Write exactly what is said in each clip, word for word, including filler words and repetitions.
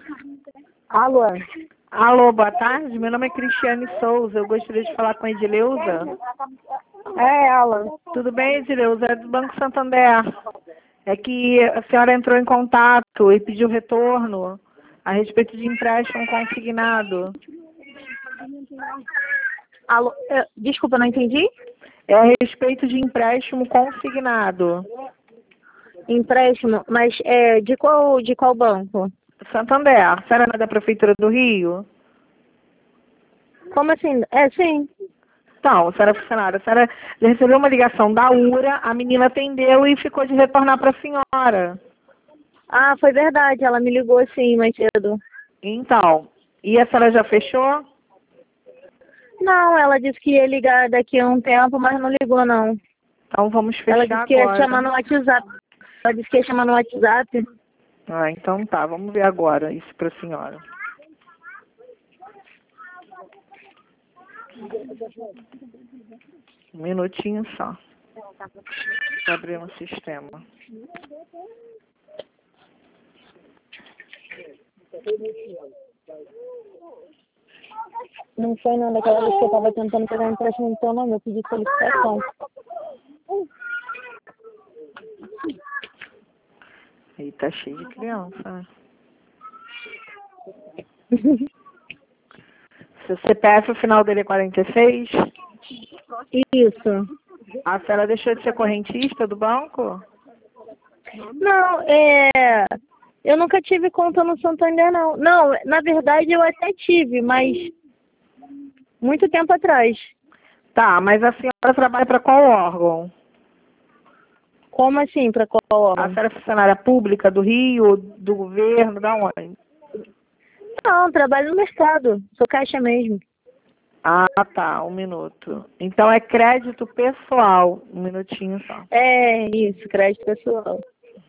Alô? Alô, boa tarde. Meu nome é Cristiane Souza. Eu gostaria de falar com a Edileuza. É ela. Tudo bem, Edileuza? É do Banco Santander. É que a senhora entrou em contato e pediu retorno a respeito de empréstimo consignado. Alô? Eu- Desculpa, não entendi. É a respeito de empréstimo consignado. Empréstimo, mas é de qual, de qual banco? Santander. A senhora não é da Prefeitura do Rio? Como assim? É, sim. Então, a senhora é funcionária. A senhora já recebeu uma ligação da URA, a menina atendeu e ficou de retornar para a senhora. Ah, foi verdade, ela me ligou sim mais cedo. Então, e a senhora já fechou? Não, ela disse que ia ligar daqui a um tempo, mas não ligou não. Então vamos fechar Ela disse que ia agora. chamar no WhatsApp. Ela disse que ia chamar no WhatsApp. Ah, então tá, vamos ver agora isso para a senhora. Um minutinho só. Para abrir no sistema. Não foi não, daquela vez que eu tava tentando pegar um empréstimo no teu nome, eu pedi solicitação. Aí tá cheio de criança, né? Seu C P F, o final dele é quarenta e seis? Isso. A senhora deixou de ser correntista do banco? Não, é... Eu nunca tive conta no Santander, não. Não, na verdade eu até tive, mas... Muito tempo atrás. Tá, mas a senhora trabalha para qual órgão? Como assim, para qual A órgão? senhora é funcionária pública do Rio, do governo, da onde? Não, trabalho no mercado. Sou caixa mesmo. Ah, tá, um minuto. Então é crédito pessoal. Um minutinho só. É, isso, crédito pessoal.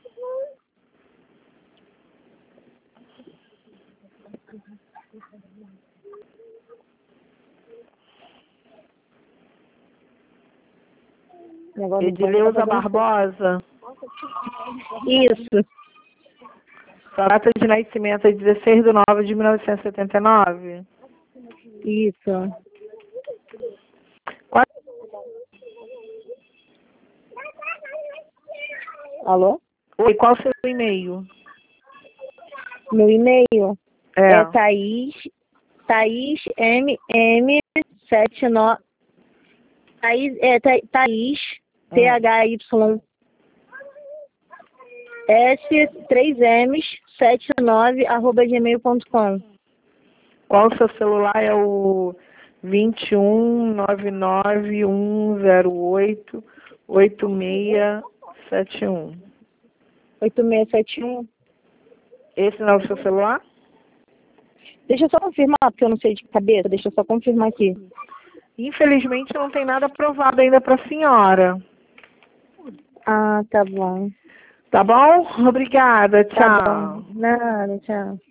Negócio do banco Edileuza tá fazendo Barbosa. isso. Sua data de nascimento é dezesseis de nove de mil novecentos e setenta e nove. Isso. Qual... Alô? Oi, qual o seu e-mail? Meu e-mail É. é Thaís, Thaís M M setenta e nove. Thaís, é Tha- Thaís, T H Y S três M's setenta e nove arroba gmail ponto com. Qual o seu celular? É o vinte e um, nove nove, um zero oito, oito seis sete um. oito seis sete um. Esse não é o seu celular? Deixa eu só confirmar, porque eu não sei de cabeça. Deixa eu só confirmar aqui. Infelizmente não tem nada aprovado ainda para a senhora. Ah, tá bom. Tá bom? Obrigada. Tá Tchau. bom. Nada, tchau.